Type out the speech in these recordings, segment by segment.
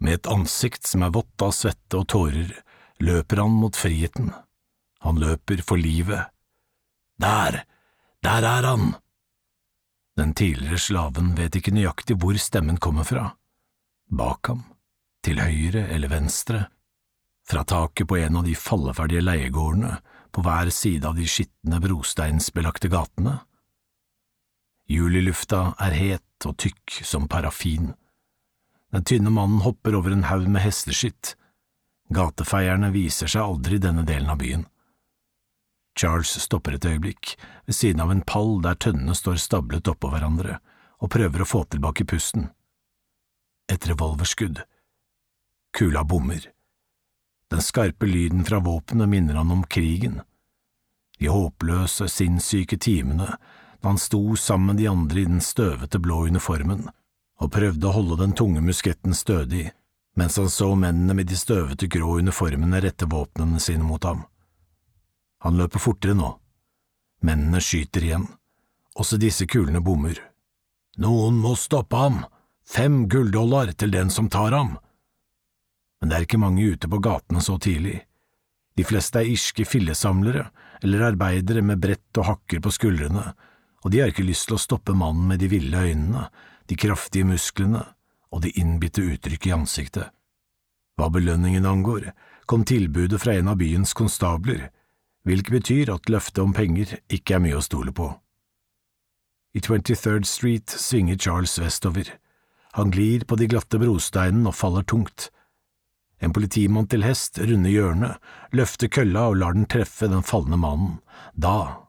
Med et ansikt som vått av svette og tårer, løper han mot friheten. Han løper for livet. Der han! Den tidligere slaven vet ikke nøyaktig hvor stemmen kommer fra. Bak ham, til høyre eller venstre, fra taket på en av de falleferdige leiegårdene på hver side av de skitne brosteinsbelagte gatene. Julilufta het og tykk som parafin. Den tynne mannen hopper over en haug med hesteskitt. Gatefeierne viser seg aldri i denne delen av byen. Charles stopper et øyeblikk ved siden av en pall der tønnene står stablet oppå hverandre og prøver å få tilbake pusten. Et revolverskudd. Kula bommer. Den skarpe lyden fra våpenet minner han om krigen. De håpløse, sinnssyke timene da han sto sammen med de andre i den støvete blå uniformen og prøvde å holde den tunge musketten stødig, mens han så mennene med de støvete grå uniformene rette våpnene sine mot ham. Han løper fortere nå. Mennene skyter igjen. Også disse kulene bommer. Noen må stoppe ham! 5 $5 til den som tar ham! Men det ikke mange ute på gatene så tidlig. De fleste irske fillesamlere eller arbeidere med brett og hakker på skuldrene, og de har ikke lyst til å stoppe mannen med de ville øynene, de kraftige musklene og de innbitte uttrykk i ansiktet. Hva belønningen angår, kom tilbudet fra en av byens konstabler, hvilket betyr at løftet om penger ikke mye å stole på. I 23rd Street svinger Charles vestover. Han glir på de glatte brosteinene og faller tungt. En politimann til hest runder hjørnet, løfter kølla og lar den treffe den fallende mannen. Da,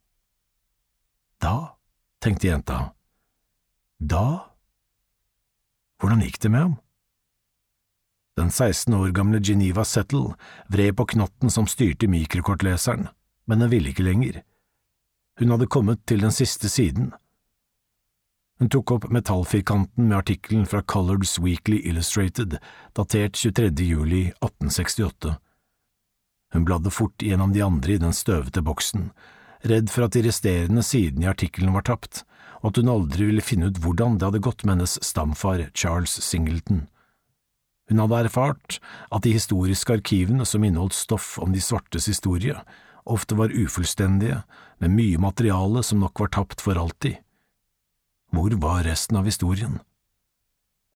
tenkte jenta. Da? Hvordan gikk det med ham? Den 16 år gamle Geneva Settle vred på knotten som styrte mikrokortleseren, men den ville ikke lenger. Hun hadde kommet til den siste siden. Hun tok opp metallfirkanten med artikkelen fra Coloreds Weekly Illustrated, datert 23. juli 1868. Hun bladde fort gjennom de andre i den støvete boksen, redd for at de resterende sidene i artikkelen var tapt, og at hun aldri ville finne ut hvordan det hadde gått med hennes stamfar Charles Singleton. Hun hadde erfart at de historiske arkivene som inneholdt stoff om de svartes historie, ofte var ufullstendige, med mye materiale som nok var tapt for alltid. Hvor var resten av historien?